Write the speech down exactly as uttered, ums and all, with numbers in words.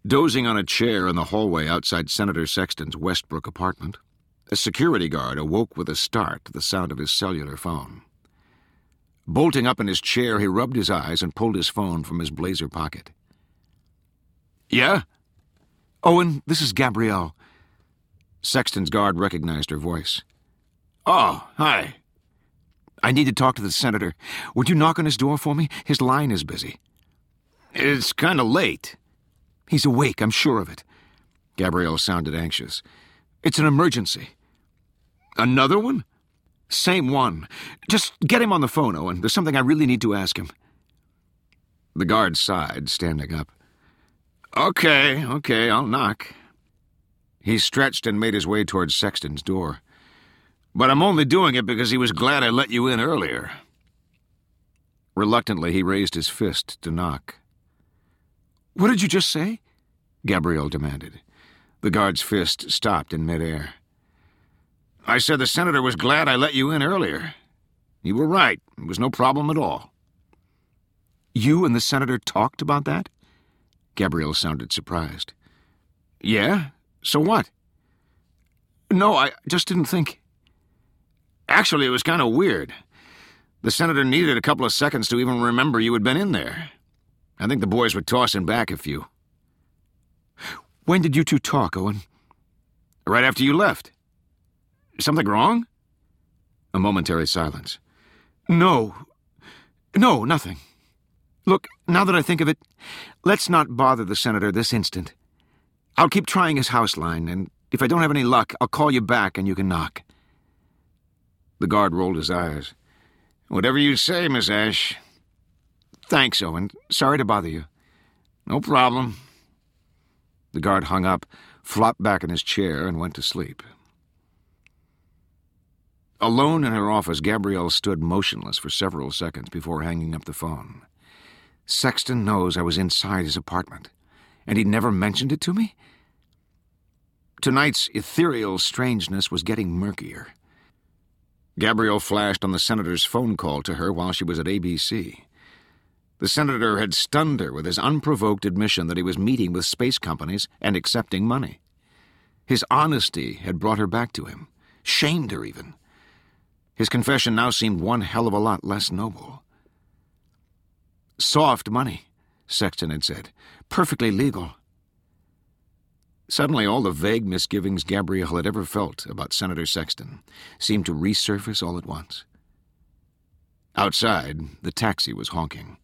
Dozing on a chair in the hallway outside Senator Sexton's Westbrook apartment, a security guard awoke with a start to the sound of his cellular phone. Bolting up in his chair, he rubbed his eyes and pulled his phone from his blazer pocket. "Yeah?" "Owen, this is Gabrielle." Sexton's guard recognized her voice. "Oh, hi." "I need to talk to the senator. Would you knock on his door for me? His line is busy." "It's kind of late." "He's awake, I'm sure of it." Gabrielle sounded anxious. "It's an emergency." "Another one?" "Same one. Just get him on the phone, Owen. There's something I really need to ask him." The guard sighed, standing up. Okay, okay, I'll knock." He stretched and made his way towards Sexton's door. "But I'm only doing it because he was glad I let you in earlier." Reluctantly, he raised his fist to knock. "What did you just say?" Gabrielle demanded. The guard's fist stopped in midair. "I said the senator was glad I let you in earlier. You were right. It was no problem at all." "You and the senator talked about that?" Gabrielle sounded surprised. "Yeah? So what?" "No, I just didn't think—" "Actually, it was kind of weird. The senator needed a couple of seconds to even remember you had been in there. I think the boys were tossing back a few." "When did you two talk, Owen?" "Right after you left." "Something wrong?" A momentary silence. No. No, nothing. Look, now that I think of it, let's not bother the senator this instant. I'll keep trying his house line, and if I don't have any luck, I'll call you back and you can knock." The guard rolled his eyes. "Whatever you say, Miss Ash." "Thanks, Owen. Sorry to bother you." "No problem." The guard hung up, flopped back in his chair, and went to sleep. Alone in her office, Gabrielle stood motionless for several seconds before hanging up the phone. Sexton knows I was inside his apartment, and he'd never mentioned it to me? Tonight's ethereal strangeness was getting murkier. Gabrielle flashed on the senator's phone call to her while she was at A B C. The senator had stunned her with his unprovoked admission that he was meeting with space companies and accepting money. His honesty had brought her back to him, shamed her even. His confession now seemed one hell of a lot less noble. "Soft money," Sexton had said. "Perfectly legal." Suddenly, all the vague misgivings Gabrielle had ever felt about Senator Sexton seemed to resurface all at once. Outside, the taxi was honking.